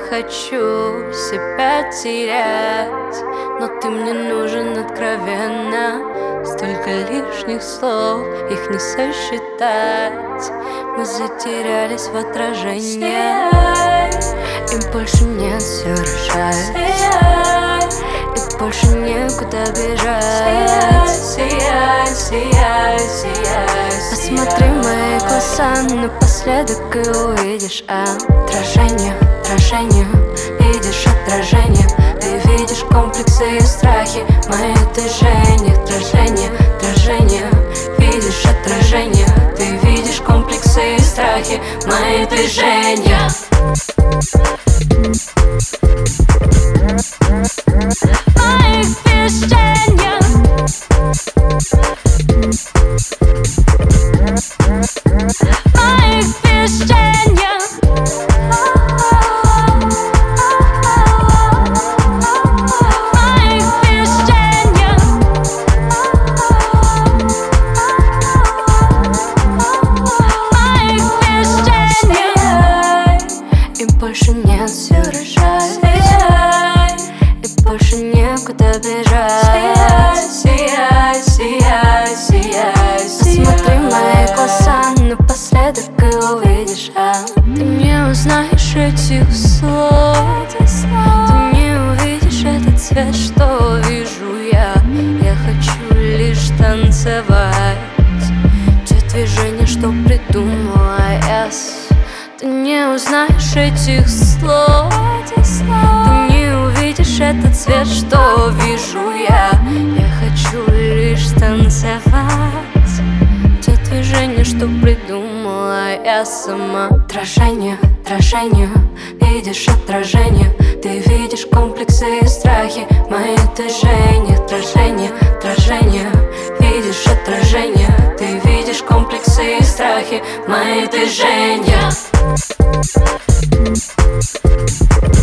хочу себя терять, но ты мне нужен откровенно. Столько лишних слов, их не сосчитать. Мы затерялись в отражении, и больше нет, все решать. И больше некуда бежать. Сияй, сияй, сияй. Посмотри в мои глаза напоследок и увидишь отражение, отражение. Видишь отражение, ты видишь комплексы и страхи, мои движения, отражение, отражение. Видишь отражение, ты видишь комплексы и страхи, мои движения. Больше нет, все решать. И больше некуда бежать. Сияй, сияй, сияй. Посмотри в мои глаза напоследок и увидишь ты не узнаешь этих слов. Ты не увидишь этот цвет, что вижу я. Я хочу лишь танцевать те движения, что придумала я. Ты не узнаешь этих слов. Ты не увидишь этот цвет, что вижу я. Я хочу лишь танцевать те движения, что придумала я сама. Отражение, отражение. Видишь отражение, ты видишь комплексы и страхи, мои движения. Отражение, отражение. Видишь отражение, ты видишь комплексы и страхи, мои движения.